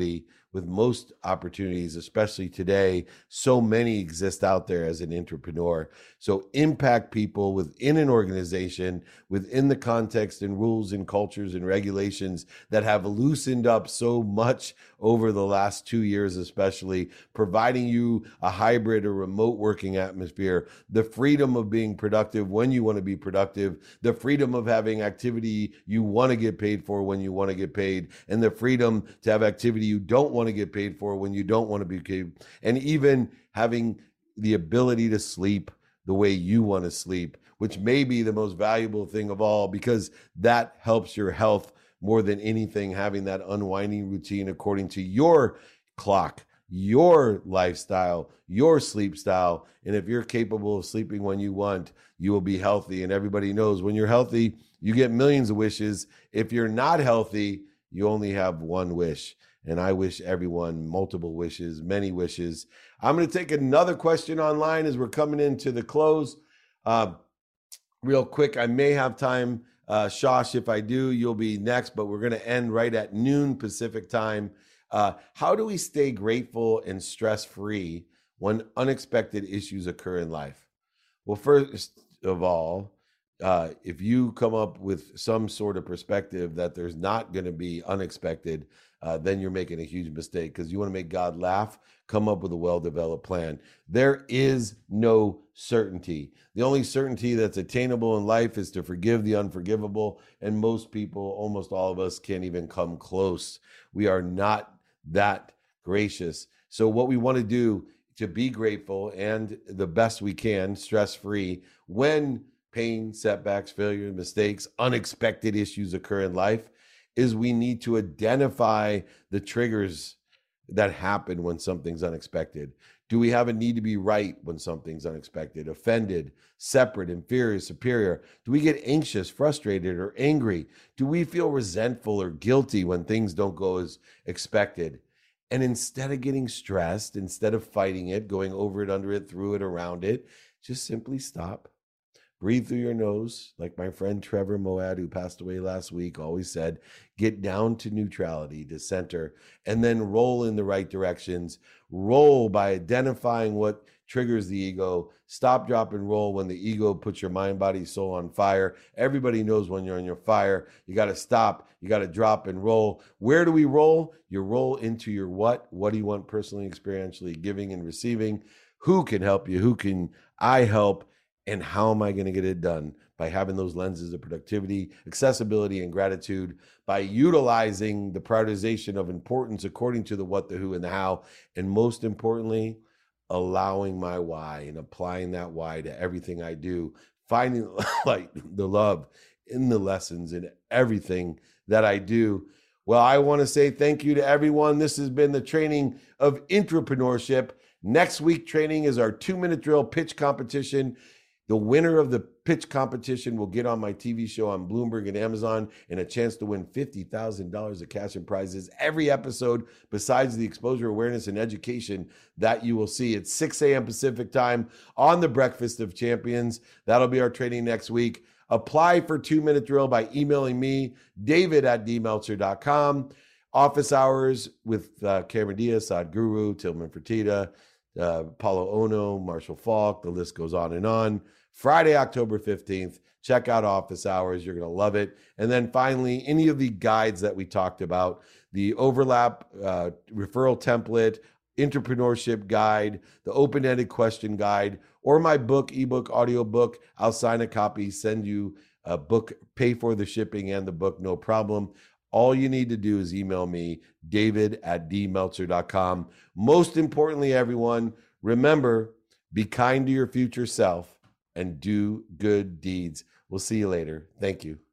with most opportunities, especially today. So many exist out there as an entrepreneur. So impact people within an organization, within the context and rules and cultures and regulations that have loosened up so much over the last two years, especially providing you a hybrid or remote working atmosphere, the freedom of being productive when you want to be productive, the freedom of having activity you want to get paid for when you want to get paid, and the freedom to have activity you don't want to get paid for when you don't want to be paid, and even having the ability to sleep the way you want to sleep, which may be the most valuable thing of all, because that helps your health more than anything, having that unwinding routine according to your clock, your lifestyle, your sleep style. And if you're capable of sleeping when you want, you will be healthy. And everybody knows when you're healthy, you get millions of wishes. If you're not healthy, you only have one wish. And I wish everyone multiple wishes, many wishes. I'm going to take another question online as we're coming into the close. Uh, real quick, I may have time. Uh, Shosh, if I do, you'll be next, but we're going to end right at noon Pacific time. Uh, how do we stay grateful and stress-free when unexpected issues occur in life? Well, first of all, uh, if you come up with some sort of perspective that there's not going to be unexpected, uh, then you're making a huge mistake, because you want to make God laugh. Come up with a well-developed plan. There is no certainty. The only certainty that's attainable in life is to forgive the unforgivable. And most people, almost all of us, can't even come close. We are not that gracious. So what we want to do to be grateful and the best we can, stress-free, when pain, setbacks, failure, mistakes, unexpected issues occur in life, is we need to identify the triggers that happen when something's unexpected. Do we have a need to be right when something's unexpected, offended, separate, inferior, superior? Do we get anxious, frustrated, or angry? Do we feel resentful or guilty when things don't go as expected? And instead of getting stressed, instead of fighting it, going over it, under it, through it, around it, just simply stop. Breathe through your nose, like my friend Trevor Moad, who passed away last week, always said. Get down to neutrality, to center, and then roll in the right directions. Roll by identifying what triggers the ego. Stop, drop, and roll when the ego puts your mind, body, soul on fire. Everybody knows when you're on your fire. You got to stop. You got to drop and roll. Where do we roll? You roll into your what? What do you want personally, experientially, giving and receiving? Who can help you? Who can I help? And how am I going to get it done? By having those lenses of productivity, accessibility, and gratitude, by utilizing the prioritization of importance according to the what, the who, and the how, and most importantly, allowing my why and applying that why to everything I do, finding like the love in the lessons in everything that I do. Well, I want to say thank you to everyone. This has been the training of entrepreneurship. Next week training is our two-minute drill pitch competition. The winner of the pitch competition will get on my T V show on Bloomberg and Amazon and a chance to win fifty thousand dollars of cash and prizes every episode, besides the exposure, awareness, and education that you will see at six a.m. Pacific time on the Breakfast of Champions. That'll be our training next week. Apply for two-minute drill by emailing me, david at d meltzer dot com. Office hours with uh, Cameron Diaz, Sadhguru, Tillman Fertitta, uh, Paulo Ono, Marshall Falk. The list goes on and on. Friday, October fifteenth. Check out office hours. You're going to love it. And then finally, any of the guides that we talked about, the overlap uh, referral template, entrepreneurship guide, the open-ended question guide, or my book, ebook, audiobook, I'll sign a copy, send you a book, pay for the shipping and the book, no problem. All you need to do is email me, david at d meltzer dot com. Most importantly, everyone, remember, be kind to your future self and do good deeds. We'll see you later. Thank you.